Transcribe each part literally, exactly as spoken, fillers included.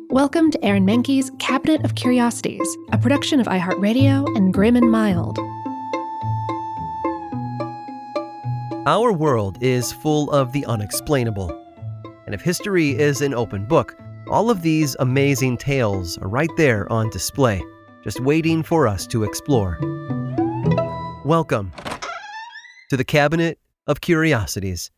Welcome to Aaron Mahnke's Cabinet of Curiosities, a production of iHeartRadio and Grim and Mild. Our world is full of the unexplainable. And if history is an open book, all of these amazing tales are right there on display, just waiting for us to explore. Welcome to the Cabinet of Curiosities.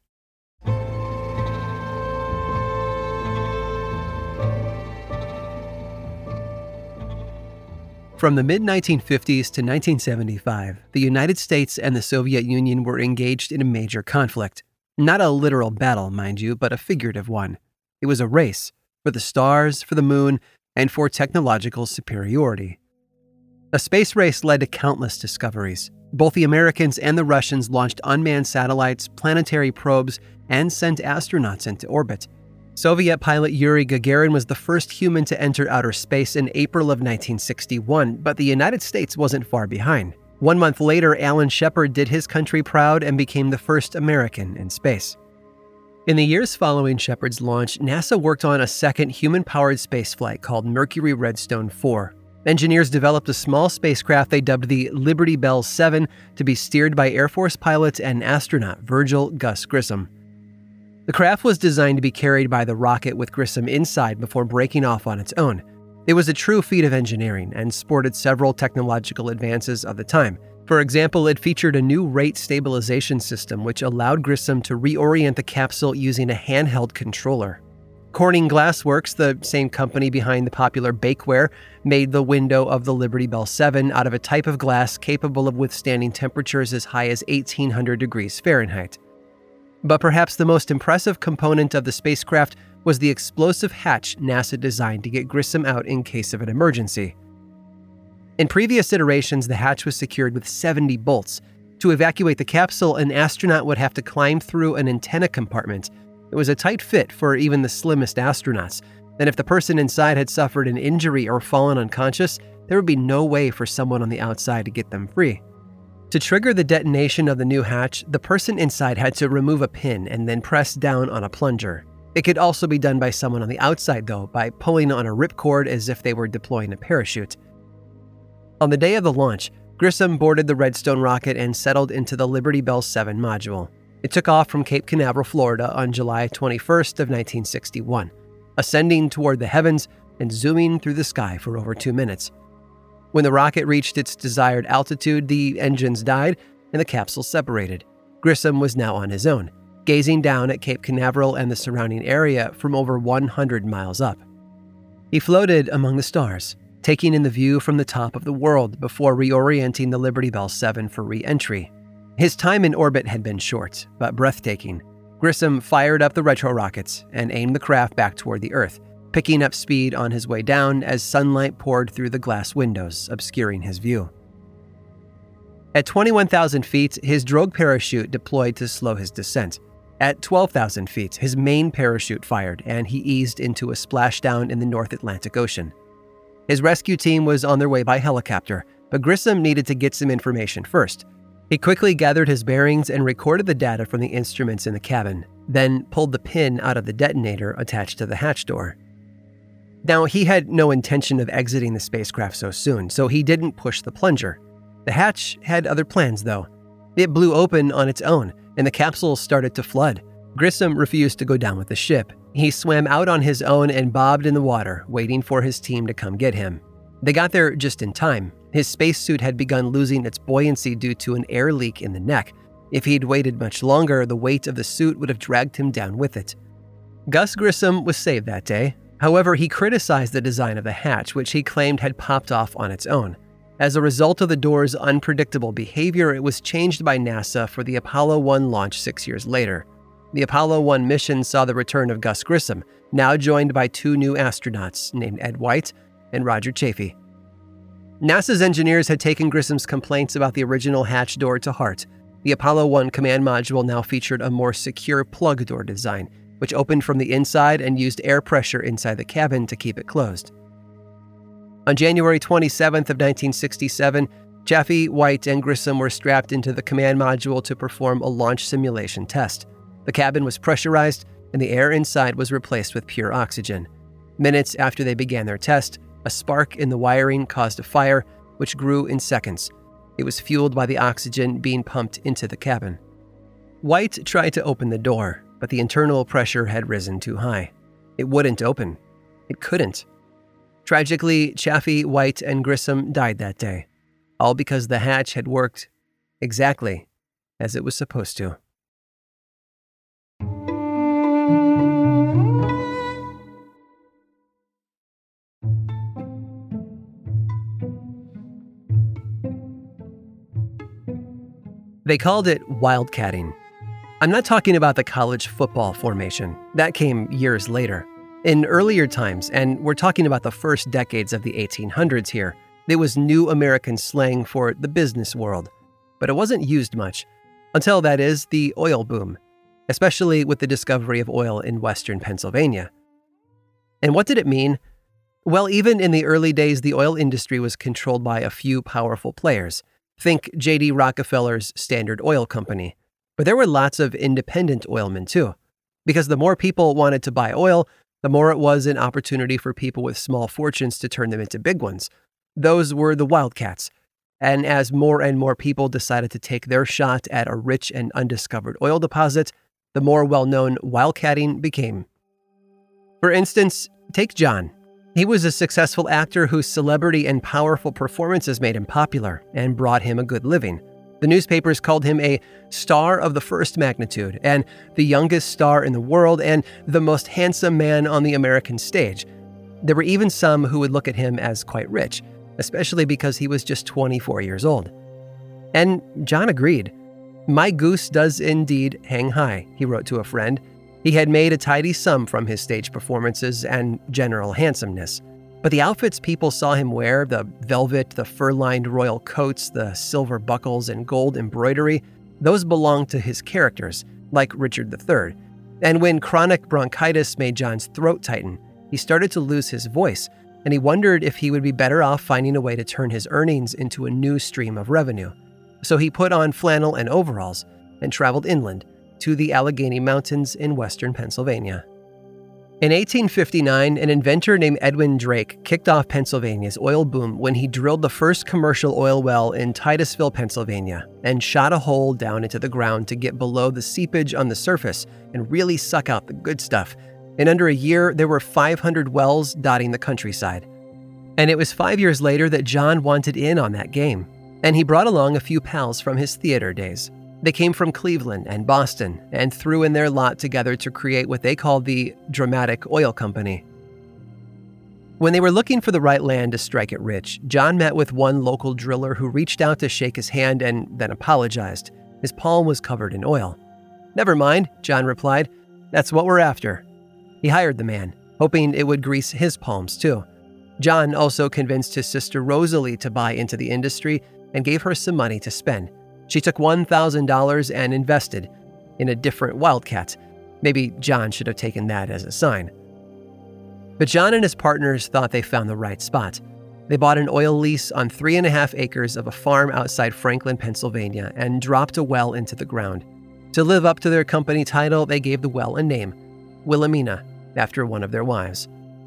From the mid nineteen fifties to nineteen seventy-five, the United States and the Soviet Union were engaged in a major conflict. Not a literal battle, mind you, but a figurative one. It was a race for the stars, for the moon, and for technological superiority. A space race led to countless discoveries. Both the Americans and the Russians launched unmanned satellites, planetary probes, and sent astronauts into orbit. Soviet pilot Yuri Gagarin was the first human to enter outer space in April of nineteen sixty-one, but the United States wasn't far behind. One month later, Alan Shepard did his country proud and became the first American in space. In the years following Shepard's launch, NASA worked on a second human-powered spaceflight called Mercury Redstone four. Engineers developed a small spacecraft they dubbed the Liberty Bell seven to be steered by Air Force pilot and astronaut Virgil Gus Grissom. The craft was designed to be carried by the rocket with Grissom inside before breaking off on its own. It was a true feat of engineering and sported several technological advances of the time. For example, it featured a new rate stabilization system which allowed Grissom to reorient the capsule using a handheld controller. Corning Glassworks, the same company behind the popular bakeware, made the window of the Liberty Bell seven out of a type of glass capable of withstanding temperatures as high as eighteen hundred degrees Fahrenheit. But perhaps the most impressive component of the spacecraft was the explosive hatch NASA designed to get Grissom out in case of an emergency. In previous iterations, the hatch was secured with seventy bolts. To evacuate the capsule, an astronaut would have to climb through an antenna compartment. It was a tight fit for even the slimmest astronauts, and if the person inside had suffered an injury or fallen unconscious, there would be no way for someone on the outside to get them free. To trigger the detonation of the new hatch, the person inside had to remove a pin and then press down on a plunger. It could also be done by someone on the outside, though, by pulling on a ripcord as if they were deploying a parachute. On the day of the launch, Grissom boarded the Redstone rocket and settled into the Liberty Bell seven module. It took off from Cape Canaveral, Florida on July twenty-first of nineteen sixty-one, ascending toward the heavens and zooming through the sky for over two minutes. When the rocket reached its desired altitude, the engines died and the capsule separated. Grissom was now on his own, gazing down at Cape Canaveral and the surrounding area from over one hundred miles up. He floated among the stars, taking in the view from the top of the world before reorienting the Liberty Bell seven for re-entry. His time in orbit had been short, but breathtaking. Grissom fired up the retro rockets and aimed the craft back toward the Earth, picking up speed on his way down as sunlight poured through the glass windows, obscuring his view. At twenty-one thousand feet, his drogue parachute deployed to slow his descent. At twelve thousand feet, his main parachute fired, and he eased into a splashdown in the North Atlantic Ocean. His rescue team was on their way by helicopter, but Grissom needed to get some information first. He quickly gathered his bearings and recorded the data from the instruments in the cabin, then pulled the pin out of the detonator attached to the hatch door. Now, he had no intention of exiting the spacecraft so soon, so he didn't push the plunger. The hatch had other plans, though. It blew open on its own, and the capsule started to flood. Grissom refused to go down with the ship. He swam out on his own and bobbed in the water, waiting for his team to come get him. They got there just in time. His spacesuit had begun losing its buoyancy due to an air leak in the neck. If he'd waited much longer, the weight of the suit would have dragged him down with it. Gus Grissom was saved that day. However, he criticized the design of the hatch, which he claimed had popped off on its own. As a result of the door's unpredictable behavior, it was changed by NASA for the Apollo one launch six years later. The Apollo one mission saw the return of Gus Grissom, now joined by two new astronauts named Ed White and Roger Chaffee. NASA's engineers had taken Grissom's complaints about the original hatch door to heart. The Apollo one command module now featured a more secure plug door design, which opened from the inside and used air pressure inside the cabin to keep it closed. On January twenty-seventh of nineteen sixty-seven, Chaffee, White, and Grissom were strapped into the command module to perform a launch simulation test. The cabin was pressurized, and the air inside was replaced with pure oxygen. Minutes after they began their test, a spark in the wiring caused a fire, which grew in seconds. It was fueled by the oxygen being pumped into the cabin. White tried to open the door, but the internal pressure had risen too high. It wouldn't open. It couldn't. Tragically, Chaffee, White, and Grissom died that day, all because the hatch had worked exactly as it was supposed to. They called it wildcatting. I'm not talking about the college football formation. That came years later. In earlier times, and we're talking about the first decades of the eighteen hundreds here, it was new American slang for the business world. But it wasn't used much. Until, that is, the oil boom, especially with the discovery of oil in western Pennsylvania. And what did it mean? Well, even in the early days, the oil industry was controlled by a few powerful players. Think J D Rockefeller's Standard Oil Company. But there were lots of independent oilmen too, because the more people wanted to buy oil, the more it was an opportunity for people with small fortunes to turn them into big ones. Those were the wildcats. And as more and more people decided to take their shot at a rich and undiscovered oil deposit, the more well-known wildcatting became. For instance, take John. He was a successful actor whose celebrity and powerful performances made him popular and brought him a good living. The newspapers called him a star of the first magnitude, and the youngest star in the world, and the most handsome man on the American stage. There were even some who would look at him as quite rich, especially because he was just twenty-four years old. And John agreed. "My goose does indeed hang high," he wrote to a friend. He had made a tidy sum from his stage performances and general handsomeness. But the outfits people saw him wear, the velvet, the fur-lined royal coats, the silver buckles and gold embroidery, those belonged to his characters, like Richard the Third. And when chronic bronchitis made John's throat tighten, he started to lose his voice, and he wondered if he would be better off finding a way to turn his earnings into a new stream of revenue. So he put on flannel and overalls and traveled inland to the Allegheny Mountains in western Pennsylvania. In eighteen fifty-nine, an inventor named Edwin Drake kicked off Pennsylvania's oil boom when he drilled the first commercial oil well in Titusville, Pennsylvania, and shot a hole down into the ground to get below the seepage on the surface and really suck out the good stuff. In under a year, there were five hundred wells dotting the countryside. And it was five years later that John wanted in on that game, and he brought along a few pals from his theater days. They came from Cleveland and Boston and threw in their lot together to create what they called the Dramatic Oil Company. When they were looking for the right land to strike it rich, John met with one local driller who reached out to shake his hand and then apologized. His palm was covered in oil. "Never mind," John replied. "That's what we're after." He hired the man, hoping it would grease his palms too. John also convinced his sister Rosalie to buy into the industry and gave her some money to spend. She took one thousand dollars and invested in a different wildcat. Maybe John should have taken that as a sign. But John and his partners thought they found the right spot. They bought an oil lease on three and a half acres of a farm outside Franklin, Pennsylvania, and dropped a well into the ground. To live up to their company title, they gave the well a name, Wilhelmina, after one of their wives.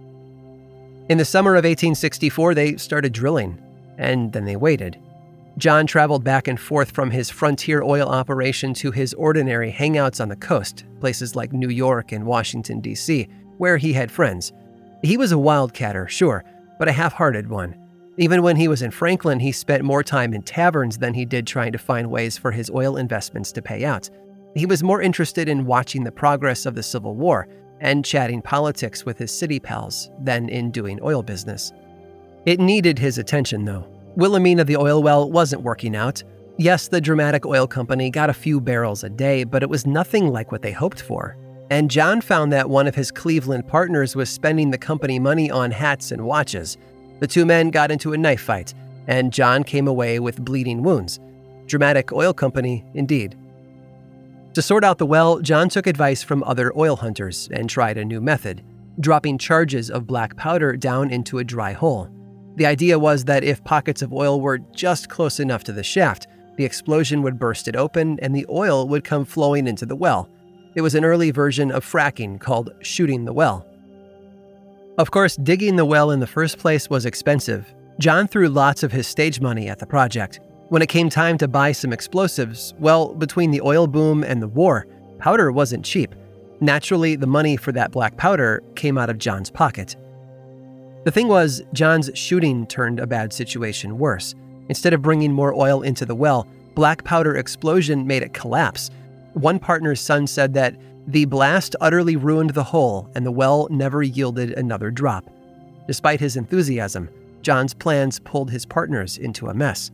In the summer of eighteen sixty-four, they started drilling, and then they waited. John traveled back and forth from his frontier oil operation to his ordinary hangouts on the coast, places like New York and Washington, D C, where he had friends. He was a wildcatter, sure, but a half-hearted one. Even when he was in Franklin, he spent more time in taverns than he did trying to find ways for his oil investments to pay out. He was more interested in watching the progress of the Civil War and chatting politics with his city pals than in doing oil business. It needed his attention, though. Wilhelmina, the oil well, wasn't working out. Yes, the Dramatic Oil Company got a few barrels a day, but it was nothing like what they hoped for. And John found that one of his Cleveland partners was spending the company money on hats and watches. The two men got into a knife fight, and John came away with bleeding wounds. Dramatic Oil Company, indeed. To sort out the well, John took advice from other oil hunters and tried a new method, dropping charges of black powder down into a dry hole. The idea was that if pockets of oil were just close enough to the shaft, the explosion would burst it open and the oil would come flowing into the well. It was an early version of fracking called shooting the well. Of course, digging the well in the first place was expensive. John threw lots of his stage money at the project. When it came time to buy some explosives, well, between the oil boom and the war, powder wasn't cheap. Naturally, the money for that black powder came out of John's pocket. The thing was, John's shooting turned a bad situation worse. Instead of bringing more oil into the well, black powder explosion made it collapse. One partner's son said that the blast utterly ruined the hole and the well never yielded another drop. Despite his enthusiasm, John's plans pulled his partners into a mess.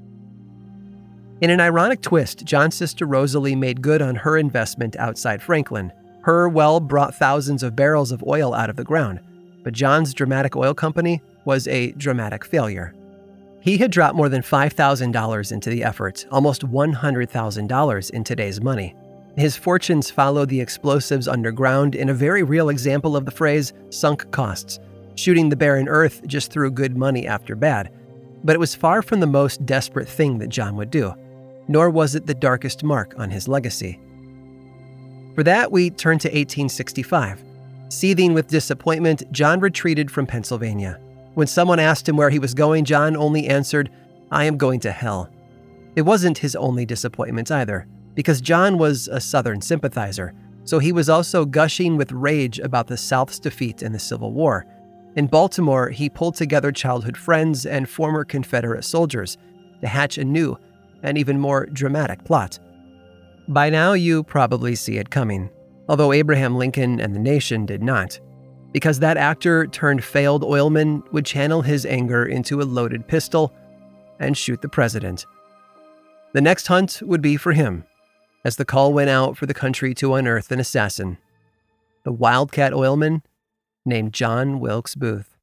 In an ironic twist, John's sister Rosalie made good on her investment outside Franklin. Her well brought thousands of barrels of oil out of the ground, but John's dramatic oil company was a dramatic failure. He had dropped more than five thousand dollars into the effort, almost one hundred thousand dollars in today's money. His fortunes followed the explosives underground in a very real example of the phrase sunk costs. Shooting the barren earth just threw good money after bad. But it was far from the most desperate thing that John would do, nor was it the darkest mark on his legacy. For that, we turn to eighteen sixty-five. Seething with disappointment, John retreated from Pennsylvania. When someone asked him where he was going, John only answered, "I am going to hell." It wasn't his only disappointment either, because John was a Southern sympathizer, so he was also gushing with rage about the South's defeat in the Civil War. In Baltimore, he pulled together childhood friends and former Confederate soldiers to hatch a new and even more dramatic plot. By now, you probably see it coming, although Abraham Lincoln and the nation did not, because that actor turned failed oilman would channel his anger into a loaded pistol and shoot the president. The next hunt would be for him, as the call went out for the country to unearth an assassin, the wildcat oilman named John Wilkes Booth.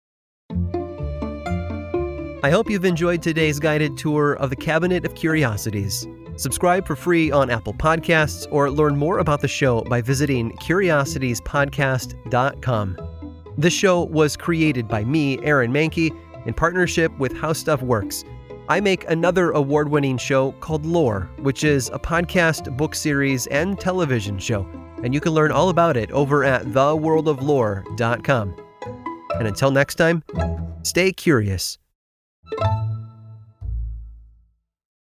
I hope you've enjoyed today's guided tour of the Cabinet of Curiosities. Subscribe for free on Apple Podcasts or learn more about the show by visiting curiosities podcast dot com. This show was created by me, Aaron Mahnke, in partnership with How Stuff Works. I make another award-winning show called Lore, which is a podcast, book series, and television show, and you can learn all about it over at the world of lore dot com. And until next time, stay curious.